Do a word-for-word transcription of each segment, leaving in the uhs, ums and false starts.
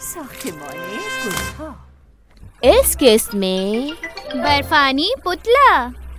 ساختمان گل‌ها. इस किस्त में बर्फानी पुतला।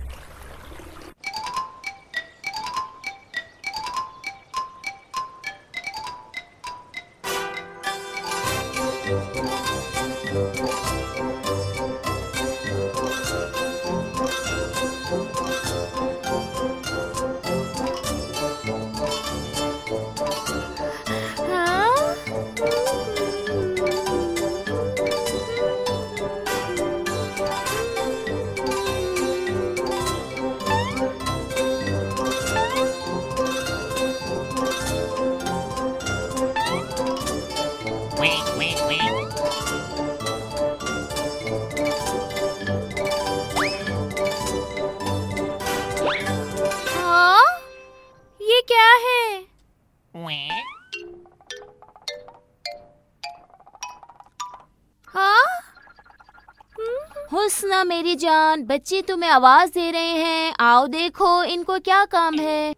हुस्ना मेरी जान, बच्चे तुम्हें आवाज दे रहे हैं, आओ देखो इनको क्या काम है।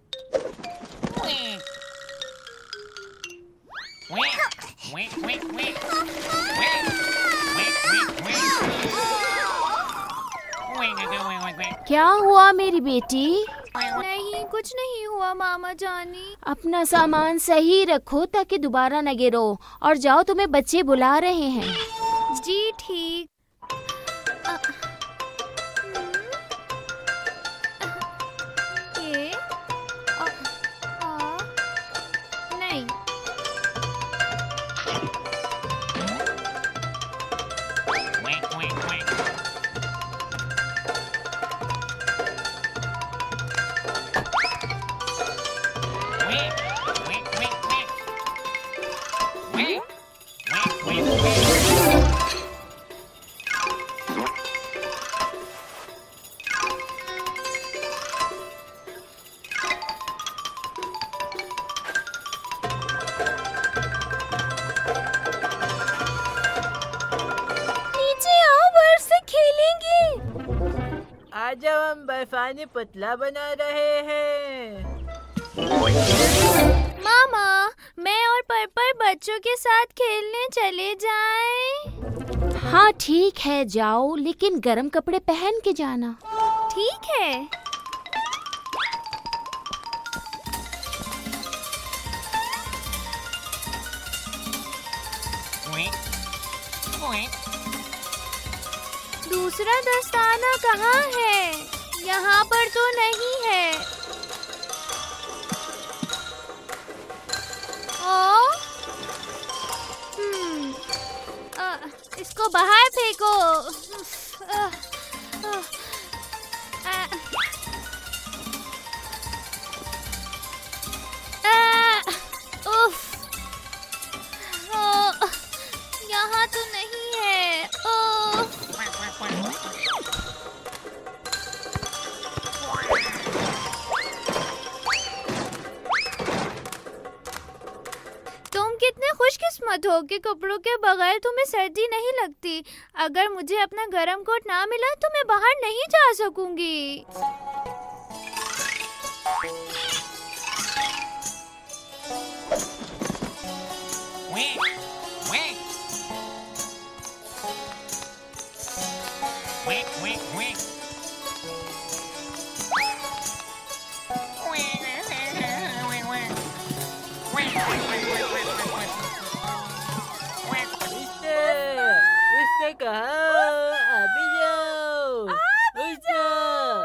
क्या हुआ मेरी बेटी? नहीं, कुछ नहीं हुआ मामा जानी। अपना सामान सही रखो ताकि दोबारा न गिरो, और जाओ तुम्हें बच्चे बुला रहे हैं। जी ठीक। ये आ, आ, नहीं। आज हम बर्फानी पुतला बना रहे हैं। मामा, मैं और पर्पल बच्चों के साथ खेलने चले जाएं? हाँ ठीक है, जाओ, लेकिन गर्म कपड़े पहन के जाना। ठीक है। दूसरा दस्ताना कहाँ है? यहाँ पर तो नहीं है। ओ, हम्म, आ, इसको बाहर फेंको। आ, आ, आ, आ, उफ, ओ, यहाँ तो नहीं है। ओ, तुम कितने खुशकिस्मत हो कि कपड़ों के बगैर तुम्हें सर्दी नहीं लगती। अगर मुझे अपना गरम कोट ना मिला तो मैं बाहर नहीं जा सकूंगी। उसने कहा अभी जाओ, अभी जाओ।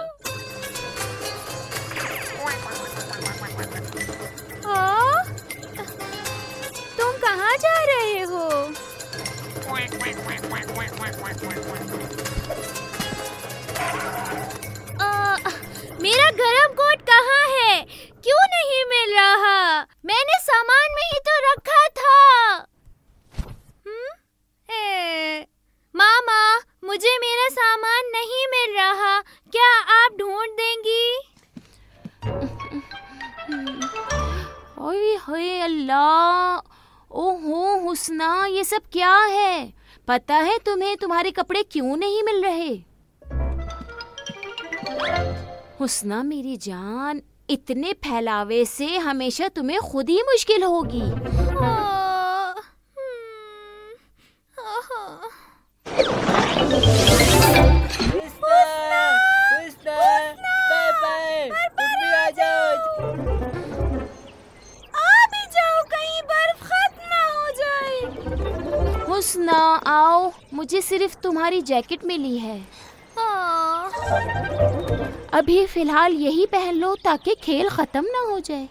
हाँ? तुम कहाँ जा रहे हो? आ, मेरा गरम कोट कहाँ है? क्यों नहीं मिल रहा? मैंने सामान में ही तो रखा था। हम्म? ए, मामा, मुझे मेरा सामान नहीं मिल रहा, क्या आप ढूंढ देंगी? ओए होए अल्लाह, ओहो हुस्ना, ये सब क्या है? पता है तुम्हें तुम्हारे कपड़े क्यों नहीं मिल रहे? हुस्ना मेरी जान, इतने फैलावे से हमेशा तुम्हें खुद ही मुश्किल होगी। आ, सिर्फ तुम्हारी जैकेट मिली है। हाँ। अभी फिलहाल यही पहन लो ताकि खेल खत्म ना हो जाए।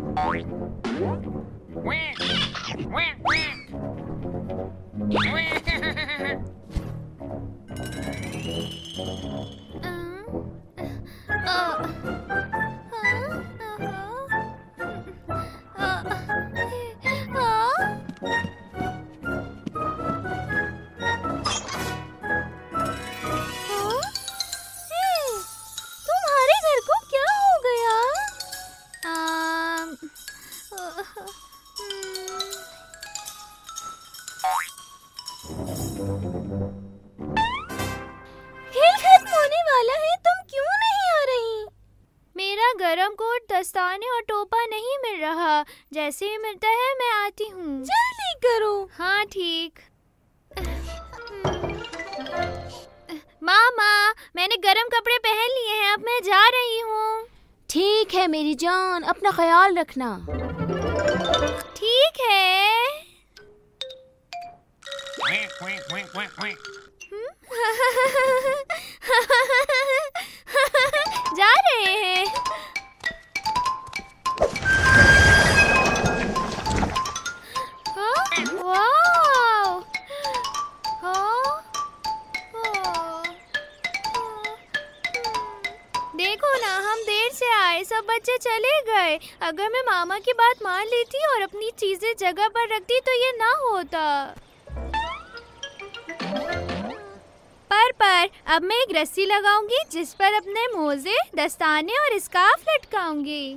तुम्हारे घर को क्या हो गया? आम, खेल खत्म होने वाला है, तुम क्यों नहीं आ रही? मेरा गरम कोट, दस्ताने और टोपा नहीं मिल रहा। जैसे ही मिलता है मैं आती हूँ। जल्दी करो। हाँ ठीक। मामा, मैंने गरम कपड़े पहन लिए हैं, अब मैं जा रही हूँ। ठीक है मेरी जान, अपना ख्याल रखना। ठीक है। जा रहे हैं। हाँ? वाव! हाँ? हाँ। देखो ना, हम देर से आए, सब बच्चे चले गए। अगर मैं मामा की बात मान लेती और अपनी चीजें जगह पर रखती तो ये ना होता। पर पर अब मैं एक रस्सी लगाऊंगी जिस पर अपने मोजे, दस्ताने और स्कार्फ लटकाऊंगी।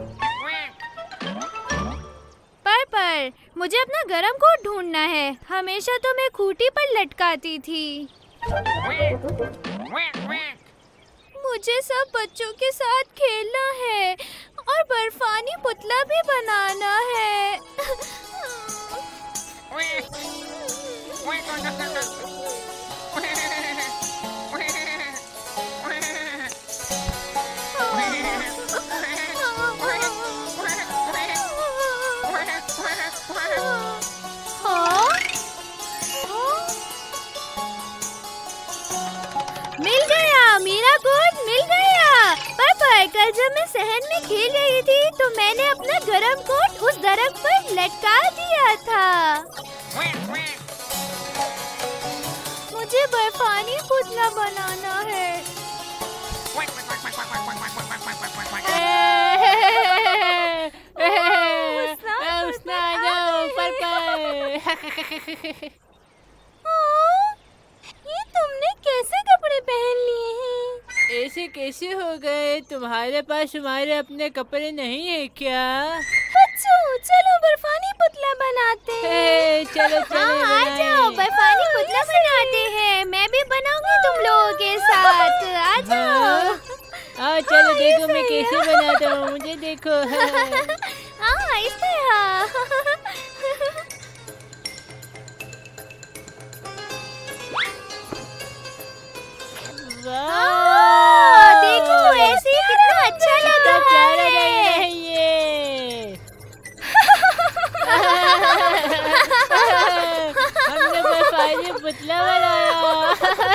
पर पर मुझे अपना गरम कोट ढूंढना है। हमेशा तो मैं खूंटी पर लटकाती थी। मुझे सब बच्चों के साथ खेलना है और बर्फानी पुतला भी बनाना है। मिल गया, मेरा कोट मिल गया। पर कल जब मैं सहन में खेल रही थी तो मैंने अपना गरम कोट उस दरख्त पर लटका दिया था। मुझे बर्फानी पुतला बनाना है। उसने आ जाओ ऊपर पर। ये तुमने कैसे कपड़े पहन लिए हैं? ऐसे कैसे हो गए? तुम्हारे पास हमारे अपने कपड़े नहीं है क्या? बच्चों, चलो बर्फानी पुतला बनाते हैं। चलो चलो हाँ, आ जाओ, बर्फानी पुतला बनाते हैं। मैं भी बनाऊंगी तुम लोगों के साथ। आ जाओ। हाँ चलो, देखो मैं कैसे बनाता हूँ, मुझे देखो। हाँ, इस तरह। वाह, देखो ऐसे ही कितना अच्छा लग रहा है ये। हमने बर्फानी पुतला बनाया।